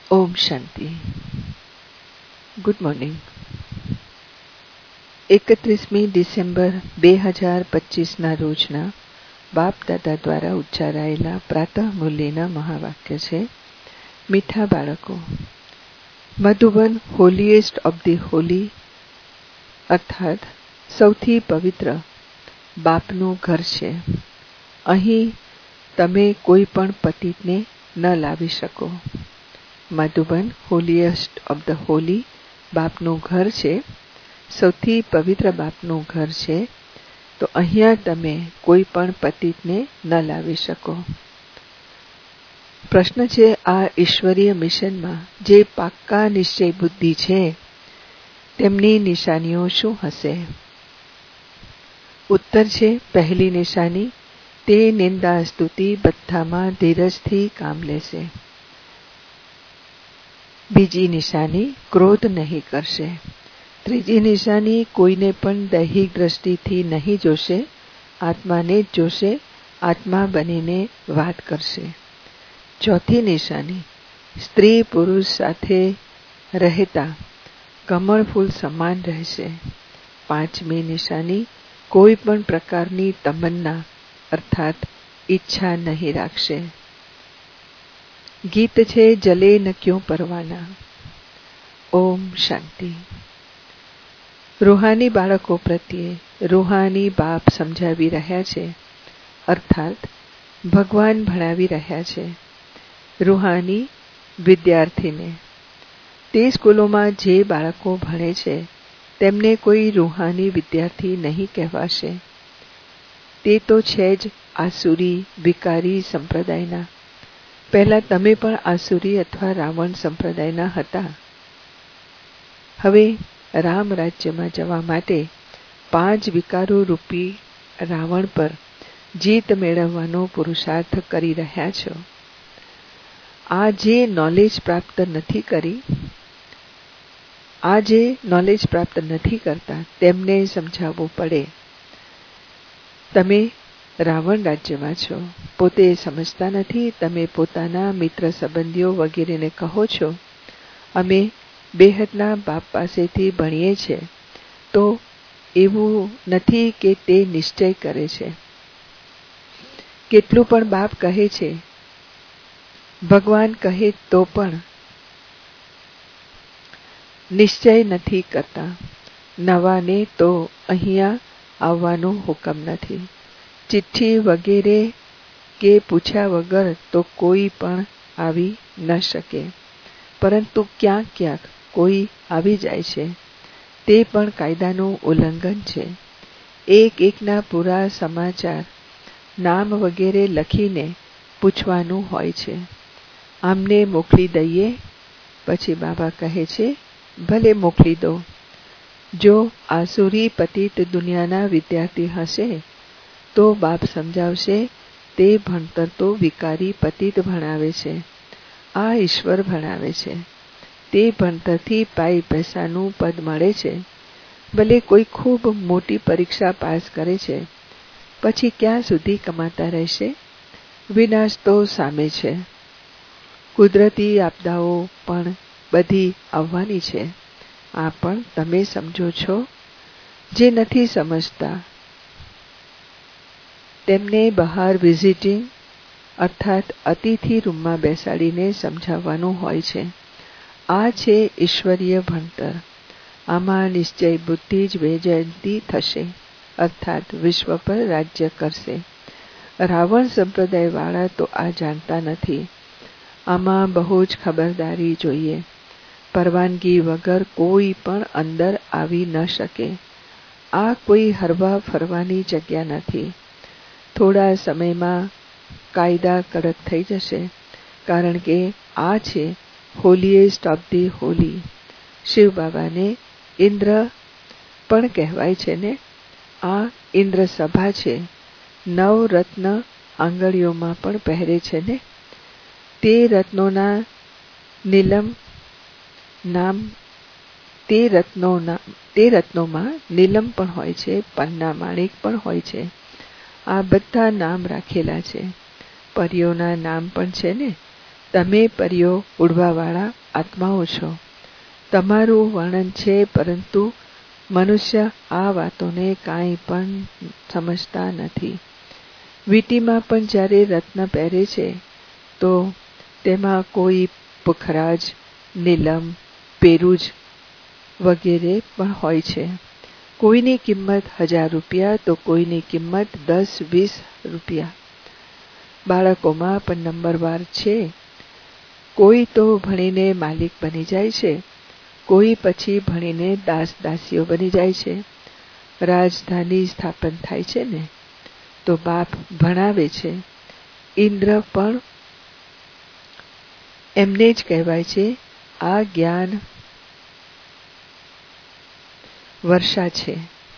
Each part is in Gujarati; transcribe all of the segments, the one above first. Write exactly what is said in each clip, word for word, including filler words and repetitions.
ઓમ શાંતિ. Good morning. એકત્રીસમી ડિસેમ્બર બે હજાર પચીસના રોજના બાપ દાદા દ્વારા ઉચ્ચારાયેલા પ્રાતઃ મુરલીના મહાવાક્ય છે. મીઠા બાળકો, Madhuban holiest of the holy અર્થાત સૌથી પવિત્ર બાપનું ઘર છે. અહીં તમે કોઈ પણ પતિતને ન લાવી શકો. Madhuban holiest of the holy બાપનું ઘર છે, સૌથી પવિત્ર બાપનું ઘર છે. તો અહીંયા તમે કોઈ પણ પતિતને ન લાવી શકો. પ્રશ્ન છે, આ ઈશ્વરીય મિશનમાં જે પાક્કા નિશ્ચય બુદ્ધિ છે તેમની નિશાનીઓ શું હશે? ઉત્તર છે, પહેલી નિશાની, તે નિંદા સ્તુતિ બધામાં ધીરજથી કામ લેશે. બીજી નિશાની, ક્રોધ નહીં કરશે. ત્રીજી નિશાની, કોઈને પણ દૈહિક દ્રષ્ટિથી નહીં જોશે, આત્માને જ જોશે, આત્મા બનીને વાત કરશે. ચોથી નિશાની, સ્ત્રી પુરુષ સાથે રહેતા કમળ ફૂલ સમાન રહેશે. પાંચમી નિશાની, કોઈ પણ પ્રકારની તમન્ના અર્થાત ઈચ્છા નહીં રાખશે. ગીત છે, જલે ન ક્યો પરવાના. ઓમ શાંતિ. રૂહાની બાળકો પ્રત્યે રૂહાની બાપ સમજાવી રહ્યા છે, અર્થાત ભગવાન ભણાવી રહ્યા છે રૂહાની વિદ્યાર્થીને. તે સ્કૂલોમાં જે બાળકો ભણે છે તેમને કોઈ રૂહાની વિદ્યાર્થી નહીં કહેવાશે. તે તો છે જ આસુરી વિકારી સંપ્રદાયના. પહેલા તમે પણ આસુરી અથવા રાવણ સંપ્રદાયના હતા. હવે રામ રાજ્યમાં જવા માટે પાંચ વિકારો રૂપી રાવણ પર જીત મેળવવાનો પુરુષાર્થ કરી રહ્યા છો. આ જે નોલેજ પ્રાપ્ત નથી કરી આ જે નોલેજ પ્રાપ્ત નથી કરતા તેમને સમજાવવું પડે. તમે રાવણ રાજ્યમાં છો, પોતે સમજતા નથી. તમે પોતાના મિત્ર સંબંધીઓ વગેરેને કહો છો, અમે બેહદના બાપ પાસેથી ભણીએ છીએ. તો એવું નથી કે તે નિશ્ચય કરે છે. કેટલું પણ બાપ કહે છે, ભગવાન કહે તો પણ નિશ્ચય નથી કરતા. નવાને તો અહીંયા આવવાનો હુકમ નથી. ચિઠ્ઠી વગેરે કે પૂછ્યા વગર તો કોઈ પણ આવી ન શકે, પરંતુ ક્યાંક ક્યાંક કોઈ આવી જાય છે. તે પણ કાયદાનું ઉલ્લંઘન છે. એક એકના પૂરા સમાચાર નામ વગેરે લખીને પૂછવાનું હોય છે. આમને મોકલી દઈએ. પછી બાબા કહે છે, ભલે મોકલી દો. જો આસુરી પતિત દુનિયાના વિદ્યાર્થી હશે તો બાપ સમજાવશે, તે ભણતર તો વિકારી પતિત ભણાવે છે, આ ઈશ્વર ભણાવે છે. તે ભણતરથી પાઈ પૈસાનું પદ મળે છે. ભલે કોઈ ખૂબ મોટી પરીક્ષા પાસ કરે છે, પછી ક્યાં સુધી કમાતા રહેશે? વિનાશ તો સામે છે. કુદરતી આપદાઓ પણ બધી આવવાની છે. આ પણ તમે સમજો છો. જે નથી સમજતા તેમને બહાર વિઝિટિંગ અર્થાત અતિથિ રૂમમાં બેસાડીને સમજાવવાનું હોય છે. આ છે ઈશ્વરીય ભણતર. આમાં નિશ્ચય બુદ્ધિ જ વૈજયંતી થશે, અર્થાત વિશ્વ પર રાજ્ય કરશે. રાવણ સંપ્રદાયવાળા તો આ જાણતા નથી. આમાં બહુ જ ખબરદારી જોઈએ. પરવાનગી વગર કોઈ પણ અંદર આવી ન શકે. આ કોઈ હરવા ફરવાની જગ્યા નથી. થોડા સમયમાં કાયદા કડક થઈ જશે, કારણ કે આ છે holiest of the holy. Shiv બાબાને ઇન્દ્ર પણ કહેવાય છે ને. આ ઇન્દ્ર સભા છે. નવ રત્ન આંગળીઓમાં પણ પહેરે છે ને. તે રત્નોના નીલમ નામ તે રત્નોના તે રત્નોમાં નીલમ પણ હોય છે, પન્ના માણેક પણ હોય છે. આ બધા નામ રાખેલા છે. પરીઓના નામ પણ છે ને. તમે પરીઓ ઉડવાવાળા આત્માઓ છો. તમારું વર્ણન છે, પરંતુ મનુષ્ય આ વાતોને કાંઈ પણ સમજતા નથી. વીંટીમાં પણ જ્યારે રત્ન પહેરે છે તો તેમાં કોઈ પુખરાજ, નીલમ, પેરુજ વગેરે પણ હોય છે. કોઈની કિંમત હજાર રૂપિયા તો કોઈની કિંમત દસ વીસ રૂપિયા. બાળકોમાં પણ નંબરવાર છે. કોઈ તો ભણીને માલિક બની જાય છે, કોઈ પછી ભણીને દાસ દાસીઓ બની જાય છે. રાજધાની સ્થાપન થાય છે ને તો બાપ ભણાવે છે. ઇન્દ્ર પણ એમને જ કહેવાય છે. આ જ્ઞાન વર્ષા છે.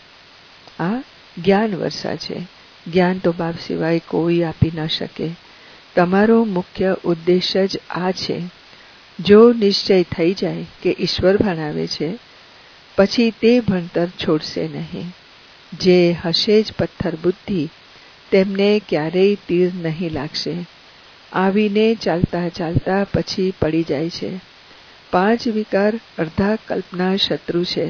આ જ્ઞાન વર્ષા છે. જ્ઞાન તો બાપ સિવાય કોઈ આપી ન શકે. તમારો મુખ્ય ઉદ્દેશ્ય જ આ છે. જો નિશ્ચય થઈ જાય કે ઈશ્વર ભણાવે છે, પછી તે ભણતર છોડશે નહીં. જે હશે જ પથ્થર બુદ્ધિ, તેમને ક્યારેય તીર નહીં લાગશે. આવીને ચાલતા ચાલતા પછી પડી જાય છે. પાંચ વિકાર અર્ધા કલ્પના શત્રુ છે.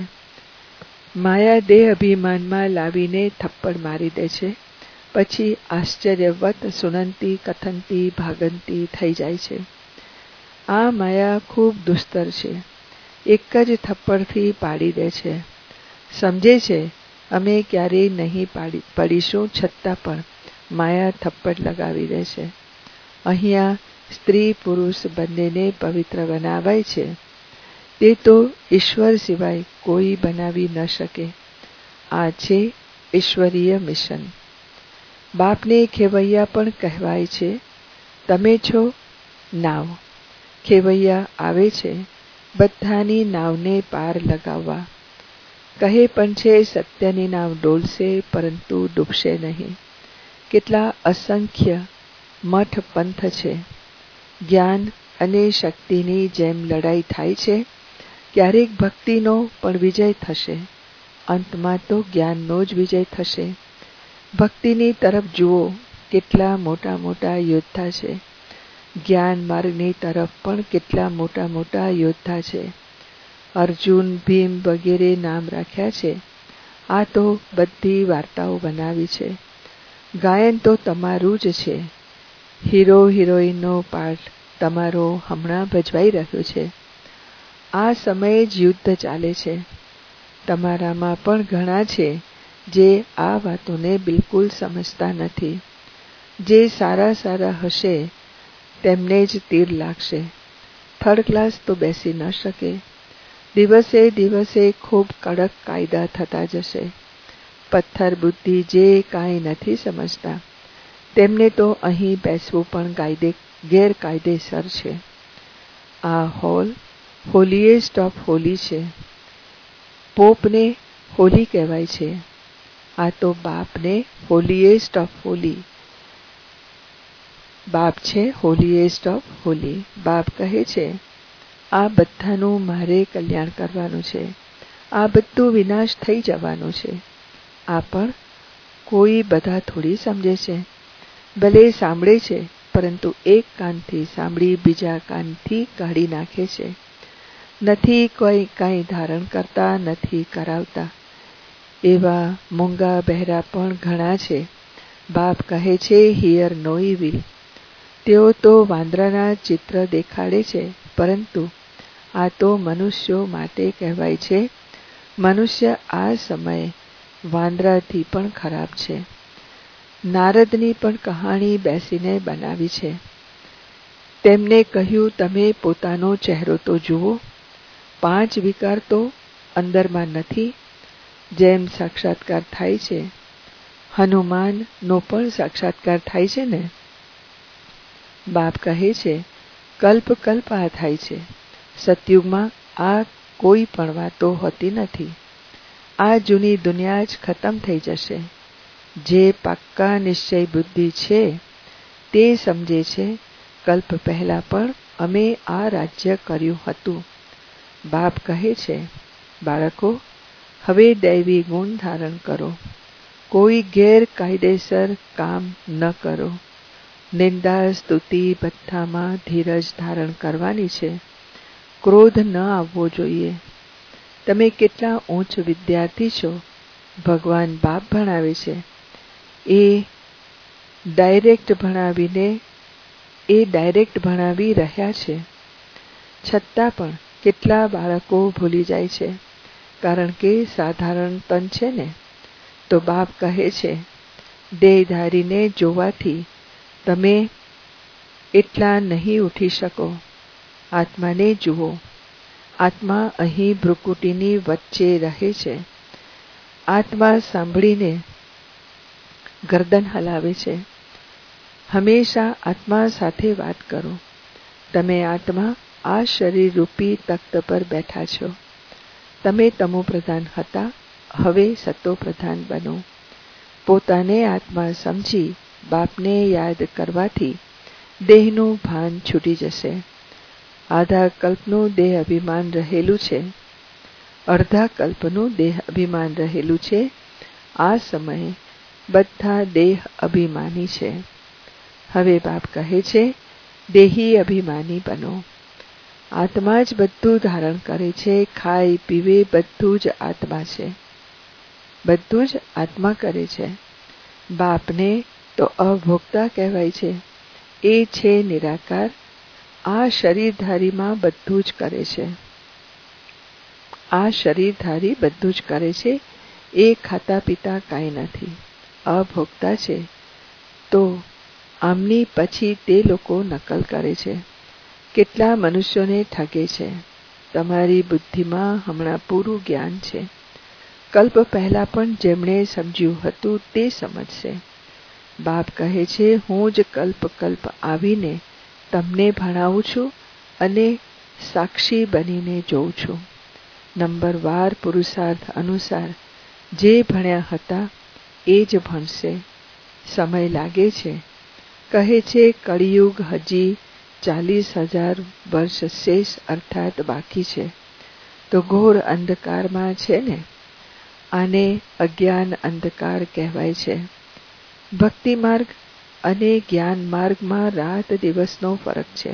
માયા દેહ અભિમાનમાં લાવીને થપ્પડ મારી દે છે. પછી આશ્ચર્યવત સુનંતી કથનતી ભાગંતી થઈ જાય છે. આ માયા ખૂબ દુસ્તર છે. એક જ થપ્પડથી પાડી દે છે. સમજે છે અમે ક્યારેય નહીં પાડી પડીશું, છતાં પણ માયા થપ્પડ લગાવી દે છે. અહીંયા સ્ત્રી પુરુષ બંનેને પવિત્ર બનાવાય છે. તે તો ઈશ્વર સિવાય કોઈ બનાવી ન શકે. આ છે ઈશ્વરીય મિશન. બાપને ખેવૈયા પણ કહેવાય છે. તમે છો નાવ. ખેવૈયા આવે છે બધાની નાવને પાર લગાવવા. કહે પણ છે સત્યની નાવ ડોલશે પરંતુ ડૂબશે નહીં. કેટલા અસંખ્ય મઠ પંથ છે. જ્ઞાન અને શક્તિની જેમ લડાઈ થાય છે. ક્યારેક ભક્તિનો પણ વિજય થશે. અંતમાં તો જ્ઞાનનો જ વિજય થશે. ભક્તિની તરફ જુઓ, કેટલા મોટા મોટા યોદ્ધા છે. જ્ઞાન માર્ગની તરફ પણ કેટલા મોટા મોટા યોદ્ધા છે. અર્જુન, ભીમ વગેરે નામ રાખ્યા છે. આ તો બધી વાર્તાઓ બનાવી છે. ગાયન તો તમારું જ છે. હીરો હિરોઈનનો પાઠ તમારો હમણાં ભજવાઈ રહ્યો છે. આ સમયે જ યુદ્ધ ચાલે છે. તમારામાં પણ ઘણા છે જે આ વાતોને બિલકુલ સમજતા નથી. જે સારા સારા હશે તેમને જ તીર લાગશે. થર્ડ ક્લાસ તો બેસી ન શકે. દિવસે દિવસે ખૂબ કડક કાયદા થતા જશે. પથ્થર બુદ્ધિ જે કાંઈ નથી સમજતા તેમને તો અહીં બેસવું પણ કાયદે ગેરકાયદેસર છે. આ હોલ હોલીએસ્ટ ઓફ હોલી છે. પોપને હોલી કહેવાય છે. આ તો બાપને હોલીએસ્ટ ઓફ હોલી. બાપ છે હોલીએસ્ટ ઓફ હોલી. બાપ કહે છે આ બધાનું મારે કલ્યાણ કરવાનું છે. આ બધું વિનાશ થઈ જવાનું છે. આ પણ કોઈ બધા થોડી સમજે છે. ભલે સાંભળે છે, પરંતુ એક કાનથી સાંભળી બીજા કાનથી કાઢી નાખે છે. નથી કોઈ કાંઈ ધારણ કરતા, નથી કરાવતા. એવા મૂંગા બહેરા પણ ઘણા છે. બાપ કહે છે હિયર નો ઇવિલ. તેઓ તો વાંદરાના ચિત્ર દેખાડે છે, પરંતુ આ તો મનુષ્યો માટે કહેવાય છે. મનુષ્ય આ સમયે વાંદરાથી પણ ખરાબ છે. નારદની પણ કહાણી બેસીને બનાવી છે. તેમને કહ્યું તમે પોતાનો ચહેરો તો જુઓ. પાંચ વિકાર તો અંદરમાં નથી. જેમ સાક્ષાત્કાર થાય છે, હનુમાનનો પણ સાક્ષાત્કાર થાય છે ને. બાપ કહે છે કલ્પ કલ્પ આ થાય છે. સતયુગમાં આ કોઈ પણ વાતો હોતી નથી. આ જૂની દુનિયા જ ખતમ થઈ જશે. જે પાક્કા નિશ્ચય બુદ્ધિ છે તે સમજે છે કલ્પ પહેલા પણ અમે આ રાજ્ય કર્યું હતું. બાપ કહે છે બાળકો, હવે દૈવી ગુણ ધારણ કરો. કોઈ ગેરકાયદેસર કામ ન કરો. નિંદા સ્તુતિ બધામાં ધીરજ ધારણ કરવાની છે. ક્રોધ ન આવવો જોઈએ. તમે કેટલા ઉચ્ચ વિદ્યાર્થી છો. ભગવાન બાપ ભણાવે છે. એ ડાયરેક્ટ ભણાવીને એ ડાયરેક્ટ ભણાવી રહ્યા છે. છતાં પણ કેટલા બાળકો ભૂલી જાય છે, કારણ કે સાધારણ તન છે ને. તો બાપ કહે છે, દેહધારીને જોવાથી તમે એટલા નહીં ઉઠી શકો. આત્માને જુઓ. આત્મા અહીં ભ્રુકુટીની વચ્ચે રહે છે. આત્મા સાંભળીને ગરદન હલાવે છે. હંમેશા આત્મા સાથે વાત કરો. તમે આત્મા આ શરીર રૂપી તખ્ત પર બેઠા છો. તમે તમો પ્રધાન હતા, હવે સતો પ્રધાન બનો. પોતાને આત્મા સમજી બાપને યાદ કરવાથી દેહનું ભાન છૂટી જશે. આધા કલ્પનું દેહ અભિમાન રહેલું છે. અડધા કલ્પનું દેહ અભિમાન રહેલું છે. આ સમયે બધા દેહ અભિમાની છે. હવે બાપ કહે છે, દેહી અભિમાની બનો. આત્મા જ બધું ધારણ કરે છે. ખાય પીવે બધું જ આત્મા છે. બધું જ આત્મા કરે છે. બાપને તો અભોક્તા કહેવાય છે. એ છે નિરાકાર. આ શરીરધારીમાં બધું જ કરે છે. આ શરીરધારી બધું જ કરે છે. એ ખાતા પીતા કાંઈ નથી. અભોક્તા છે. તો આમની પછી તે લોકો નકલ કરે છે. કેટલા મનુષ્યોને ઠગે છે. તમારી બુદ્ધિમાં હમણાં પૂરું જ્ઞાન છે. કલ્પ પહેલા પણ જેમણે સમજ્યું હતું તે સમજશે. બાપ કહે છે, હું જ કલ્પ કલ્પ આવીને તમને ભણાવું છું અને સાક્ષી બનીને જોઉં છું. નંબરવાર પુરુષાર્થ અનુસાર જે ભણ્યા હતા એ જ ભણશે. સમય લાગે છે. કહે છે, કળિયુગ હજી ચાલીસ હજાર વર્ષ શેષ અર્થાત બાકી છે. તો ઘોર અંધકારમાં છે ને. આને અજ્ઞાન અંધકાર કહેવાય છે. ભક્તિ માર્ગ અને જ્ઞાન માર્ગમાં રાત દિવસનો ફરક છે.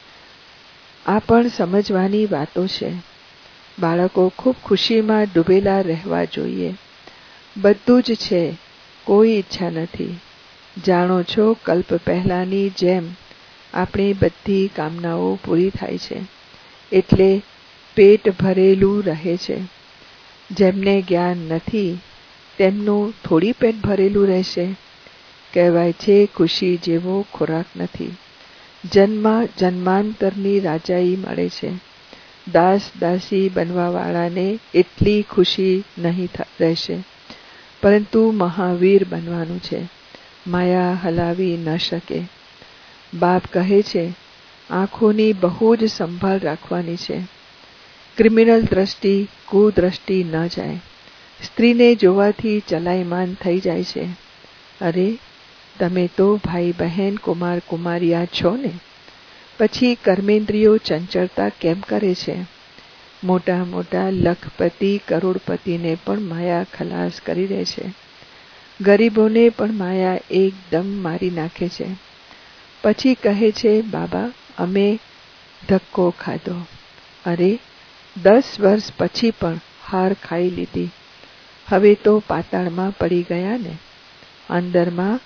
આ પણ સમજવાની વાતો છે. બાળકો ખૂબ ખુશીમાં ડૂબેલા રહેવા જોઈએ. બધું જ છે, કોઈ ઈચ્છા નથી. જાણો છો, કલ્પ પહેલાની જેમ આપણી બધી કામનાઓ પૂરી થાય છે. એટલે પેટ ભરેલું રહે છે. જેમને જ્ઞાન નથી તેમનું થોડી પેટ ભરેલું રહેશે. કહેવાય છે, ખુશી જેવો ખોરાક નથી. જન્મ જન્માંતરની રાજાઈ મળે છે. દાસ દાસી બનવાવાળાને એટલી ખુશી નહીં રહેશે, પરંતુ મહાવીર બનવાનું છે. માયા હલાવી ન શકે. બાપ કહે છે, આંખોની બહુ જ સંભાળ રાખવાની છે. ક્રિમિનલ દ્રષ્ટિ કુદ્રષ્ટિ ન જાય. સ્ત્રીને જોવાથી ચલાયમાન થઈ જાય છે. અરે, તમે તો ભાઈ બહેન કુમાર કુમારિયા છો ને. પછી કર્મેન્દ્રિયો ચંચળતા કેમ કરે છે. મોટા મોટા લખપતિ કરોડપતિને પણ માયા ખલાસ કરી દે છે. ગરીબોને પણ માયા એકદમ મારી નાખે છે. પછી કહે છે, બાબા અમે ધક્કો ખાધો. અરે, દસ વર્ષ પછી પણ હાર ખાઈ લીધી. હવે તો પાતાળમાં પડી ગયા ને. અંદરમાં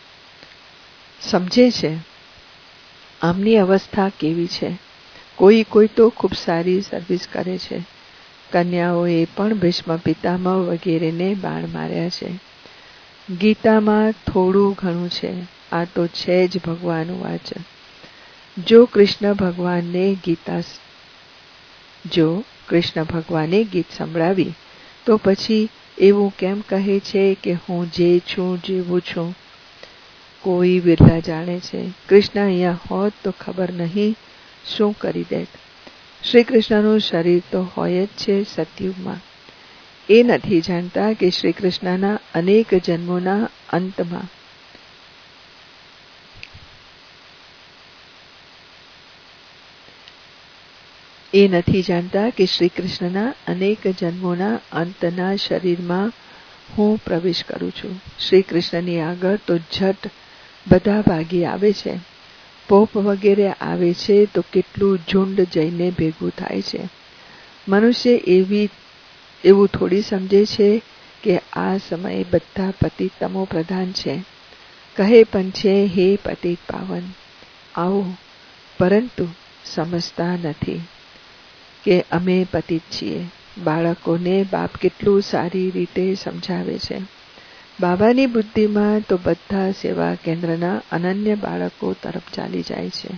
સમજે છે આમની અવસ્થા કેવી છે. કોઈ કોઈ તો ખૂબ સારી સર્વિસ કરે છે. કન્યાઓએ પણ ભીષ્મ પિતામહ વગેરેને બાણ માર્યા છે. ગીતામાં થોડું ઘણું છે. આ તો છે જ ભગવાન વાચ. જો કૃષ્ણ ભગવાનને ગીતા જો કૃષ્ણ ભગવાને ગીત સંભળાવી તો પછી એવું કેમ કહે છે કે હું જે છું જેવું છું. કોઈ બિરલા જાણે છે. કૃષ્ણ અહીંયા હોત તો ખબર નહીં શું કરી દેત. શ્રી કૃષ્ણનું શરીર તો હોય જ છે સતયુગમાં. એ નથી જાણતા કે શ્રી કૃષ્ણના અનેક જન્મોના અંતમાં એ નથી જાણતા કે શ્રી કૃષ્ણના અનેક જન્મોના અંતના શરીરમાં હું પ્રવેશ કરું છું. શ્રી કૃષ્ણની આગળ તો ઝટ બધા ભાગી આવે છે. પોપ વગેરે આવે છે તો કેટલું ઝુંડ જઈને ભેગું થાય છે. મનુષ્ય એવી એવું થોડી સમજે છે કે આ સમયે બધા પતિત તમો પ્રધાન છે. કહે પણ છે, હે પતિત પાવન આવો, પરંતુ સમજતા નથી કે અમે પતિત છીએ. બાળકોને બાપ કેટલું સારી રીતે સમજાવે છે. બાબાની બુદ્ધિમાં તો બધા સેવા કેન્દ્રના અનન્ય બાળકો તરફ ચાલી જાય છે.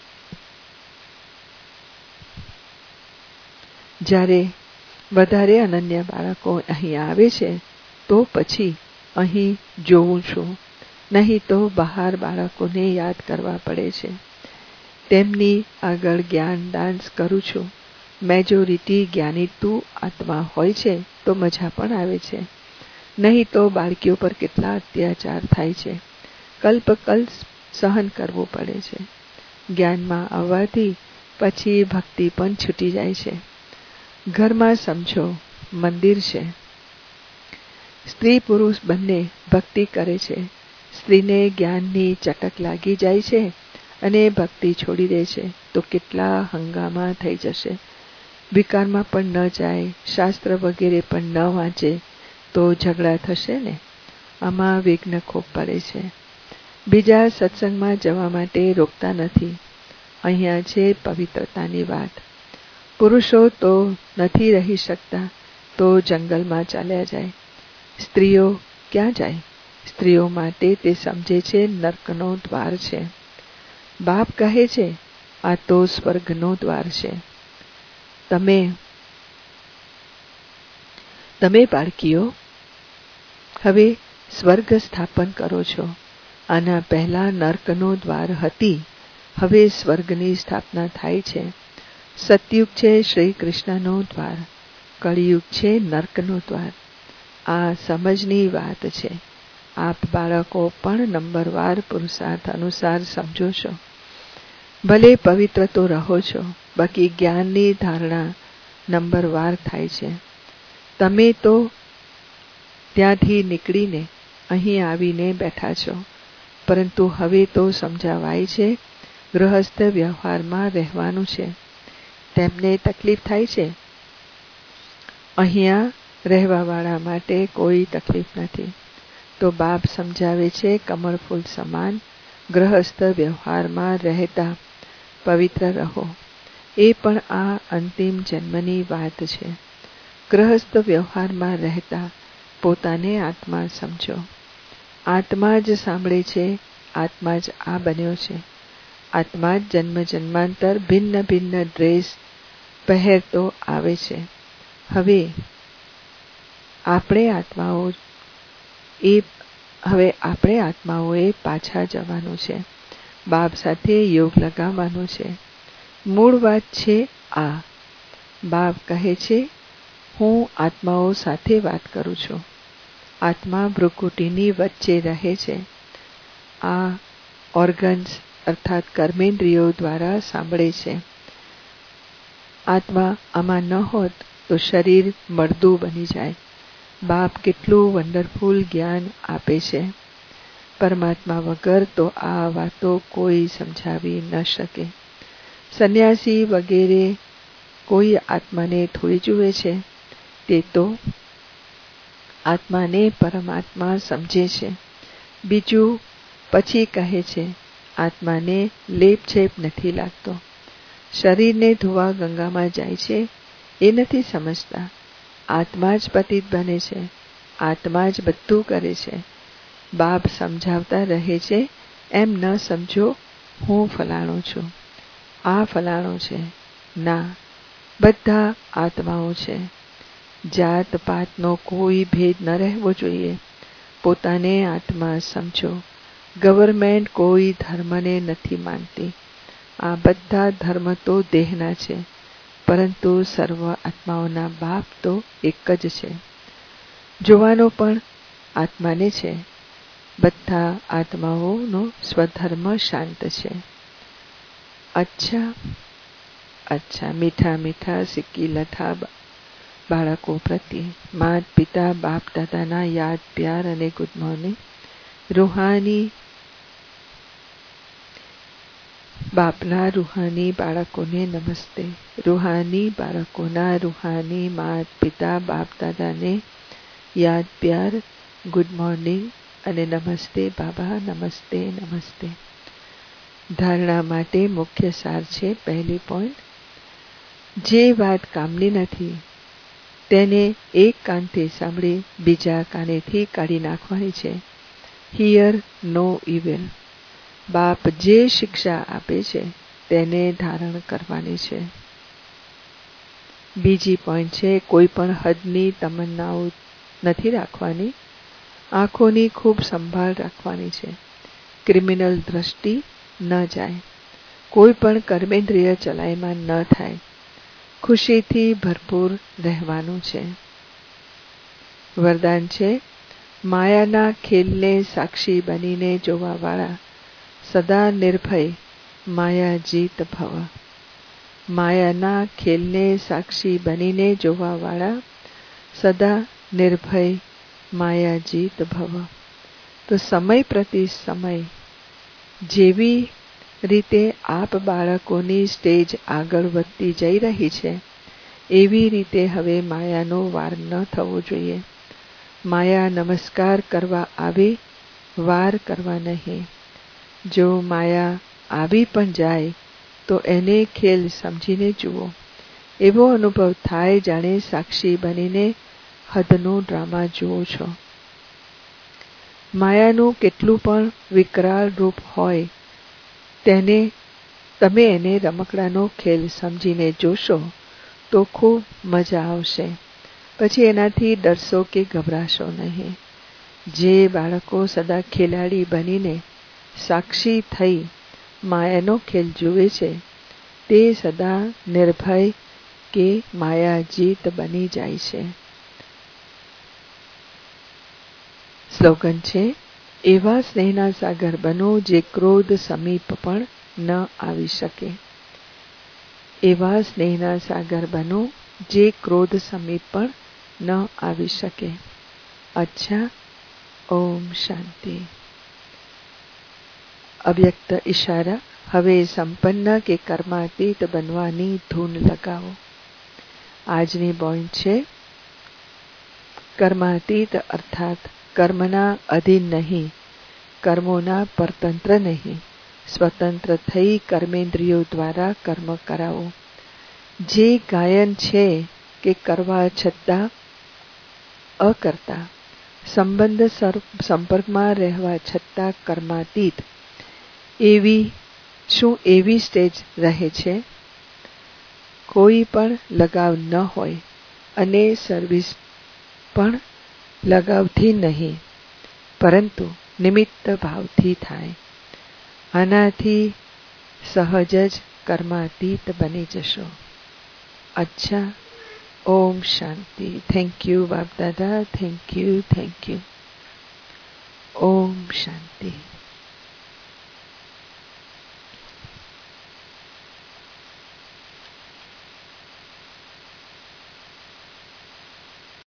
જ્યારે વધારે અનન્ય બાળકો અહીં આવે છે તો પછી અહીં જોઉં છું, નહીં તો બહાર બાળકોને યાદ કરવા પડે છે. તેમની આગળ જ્ઞાન ડાન્સ કરું છું. મેજોરિટી જ્ઞાની તું આત્મા હોય છે તો મજા પણ આવે છે, નહીં તો બાળકીઓ પર કેટલા અત્યાચાર થાય છે. કલ્પ કલ્પ સહન કરવું પડે છે. જ્ઞાનમાં આવવાથી પછી ભક્તિ પણ છૂટી જાય છે. ઘરમાં સમજો મંદિર છે. સ્ત્રી પુરુષ બંને ભક્તિ કરે છે. સ્ત્રીને જ્ઞાનની ચટક લાગી જાય છે અને ભક્તિ છોડી દે છે તો કેટલા હંગામા થઈ જશે. વિકારમાં પણ ન જાય, શાસ્ત્ર વગેરે પણ ન વાંચે તો ઝઘડા થશે ને. આમાં વિઘ્ન ખૂબ પડે છે. બીજા સત્સંગમાં જવા માટે રોકતા નથી. અહીંયા છે પવિત્રતાની વાત. પુરુષો તો નથી રહી શકતા તો જંગલમાં ચાલ્યા જાય. સ્ત્રીઓ ક્યાં જાય? સ્ત્રીઓ માટે તે સમજે છે નર્કનો દ્વાર છે. બાપ કહે છે આ તો સ્વર્ગનો દ્વાર છે. તમે તમે બાળકીઓ હવે સ્વર્ગ સ્થાપન કરો છો. આના પહેલા નર્કનો દ્વાર હતી, હવે સ્વર્ગની સ્થાપના થાય છે. સતયુગ છે શ્રી કૃષ્ણનો દ્વાર, કળિયુગ છે નર્કનો દ્વાર. આ સમજની વાત છે. આપ બાળકો પણ નંબરવાર પુરુષાર્થ અનુસાર સમજો છો. ભલે પવિત્ર તો રહો છો, બાકી જ્ઞાનની ધારણા નંબરવાર થાય છે. તમે તો ત્યાંથી નીકળીને અહીં આવીને બેઠા છો, પરંતુ હવે તો સમજાવાય છે ગૃહસ્થ વ્યવહારમાં રહેવાનું છે. તેમને તકલીફ થાય છે. અહીંયા રહેવાવાળા માટે કોઈ તકલીફ નથી. તો બાપ સમજાવે છે કમળ ફૂલ સમાન ગૃહસ્થ વ્યવહારમાં રહેતા પવિત્ર રહો. એ પણ આ અંતિમ જન્મની વાત છે. ગૃહસ્થ વ્યવહારમાં રહેતા પોતાને આત્મા સમજો. આત્મા જ સાંભળે છે, આત્મા જ આ બન્યો છે. આત્મા જ જન્મ જન્માંતર ભિન્ન ભિન્ન ડ્રેસ પહેરતો આવે છે. હવે આપણે આત્માઓ એ હવે આપણે આત્માઓએ પાછા જવાનું છે. બાપ સાથે યોગ લગાવવાનો છે. મૂળ વાત છે આ. બાપ કહે છે હું આત્માઓ સાથે વાત કરું છું. આત્મા ભ્રુકુટીની વચ્ચે રહે છે. આ ઓર્ગન્સ અર્થાત કર્મેન્દ્રિયો દ્વારા સાંભળે છે. આત્મા આમાં ન હોત તો શરીર મળદું બની જાય. બાપ કેટલું વન્ડરફુલ જ્ઞાન આપે છે. પરમાત્મા વગર તો આ વાતો કોઈ સમજાવી ન શકે. સંન્યાસી વગેરે કોઈ આત્માને થોડી જુએ છે. તે તો આત્માને પરમાત્મા સમજે છે. બીજું પછી કહે છે આત્માને લેપછેપ નથી લાગતો. શરીરને ધોવા ગંગામાં જાય છે એ નથી સમજતા. આત્મા જ પતિત બને છે. આત્મા જ બધું કરે છે. બાપ સમજાવતા રહે છે એમ ન સમજો હું ફલાણો છું, આ ફલાણો છે. ના, બધા આત્માઓ છે. જાત પાતનો કોઈ ભેદ ન રહેવો જોઈએ. પોતાને આત્મા સમજો. ગવર્મેન્ટ કોઈ ધર્મને નથી માનતી. આ બધા ધર્મ તો દેહના છે, પરંતુ સર્વ આત્માઓના બાપ તો એક જ છે. જોવાનો પણ આત્માને છે. બધા આત્માઓનો સ્વધર્મ શાંત છે. અચ્છા અચ્છા મીઠા મીઠા સિક્કી લઠા બાળકો પ્રત્યે માત પિતા બાપ દાદાના યાદ પ્યાર અને ગુડ મોર્નિંગ. રૂહાની બાપના રૂહાની બાળકોને નમસ્તે. રૂહાની બાળકોના રૂહાની માત પિતા બાપ દાદાને યાદ પ્યાર, ગુડ મોર્નિંગ અને નમસ્તે બાબા, નમસ્તે નમસ્તે. ધારણા માટે મુખ્ય સાર છે. પહેલી પોઈન્ટ, જે વાત કામની નથી તેને એક કાનથી સાંભળી બીજા કાનેથી કાઢી નાખવાની છે. Hear no evil. બાપ જે શિક્ષા આપે છે તેને ધારણ કરવાની છે. બીજી પોઈન્ટ છે, કોઈ પણ હદની તમન્નાઓ નથી રાખવાની. આંખોની ખૂબ સંભાળ રાખવાની છે. ક્રિમિનલ દ્રષ્ટિ ન જાય. કોઈ પણ કર્મેન્દ્રિય ચલાયમાન ન થાય. ખુશીથી ભરપૂર રહેવાનું છે. વરદાન છે, માયાના ખેલને સાક્ષી બનીને જોવાવાળા સદા નિર્ભય માયાજીત ભવ. માયાના ખેલને સાક્ષી બનીને જોવાવાળા સદા નિર્ભય માયાજીત ભવ. તો સમય પ્રતિ સમય જેવી રીતે આપ બાળકોની સ્ટેજ આગળ વધતી જઈ રહી છે, એવી રીતે હવે માયાનો વાર ન થવો જોઈએ. માયા નમસ્કાર કરવા આવે, વાર કરવા નહીં. જો માયા આવી પણ જાય તો એને ખેલ સમજીને જુઓ. એવો અનુભવ થાય જાણે સાક્ષી બનીને હદનો ડ્રામા જુઓ છો. માયાનું કેટલું પણ વિકરાળ રૂપ હોય તેને તમે એને રમકડાનો ખેલ સમજીને જોશો તો ખૂબ મજા આવશે. પછી એનાથી ડરશો કે ગભરાશો નહીં. જે બાળકો સદા ખેલાડી બનીને સાક્ષી થઈ માયાનો ખેલ જુએ છે તે સદા નિર્ભય કે માયાજીત બની જાય છે. સ્લોગન છે, એવા સ્નેહના સાગર બનો જે ક્રોધ સમીપ પણ ન આવી શકે. એવા સ્નેહના સાગર બનો જે ક્રોધ સમીપ પણ ન આવી શકે. અચ્છા, ઓમ શાંતિ. અવ્યક્ત ઈશારા. હવે સંપન્ન કે કર્માતીત બનવાની ધૂન લગાવો. આજની પોઈન્ટ છે, કર્માતીત અર્થાત કર્મના અધીન નહીં, કર્મોના પરતંત્ર નહીં, સ્વતંત્ર થઈ કર્મેન્દ્રિયો દ્વારા કર્મ કરાવો. જે ગાયન છે કે કરવા છતાં અકર્તા, સંબંધ સંપર્કમાં રહેવા છતાં કર્માતીત, એવી શું એવી સ્ટેજ રહે છે? કોઈ પણ લગાવ ન હોય અને સર્વિસ પણ લગાવથી નહીં, પરંતુ નિમિત્ત ભાવથી થાય. આનાથી સહજ જ કર્માતીત બની જશો. અચ્છા, ઓમ શાંતિ. Thank you Bap Dada. Thank you thank you. ઓમ શાંતિ.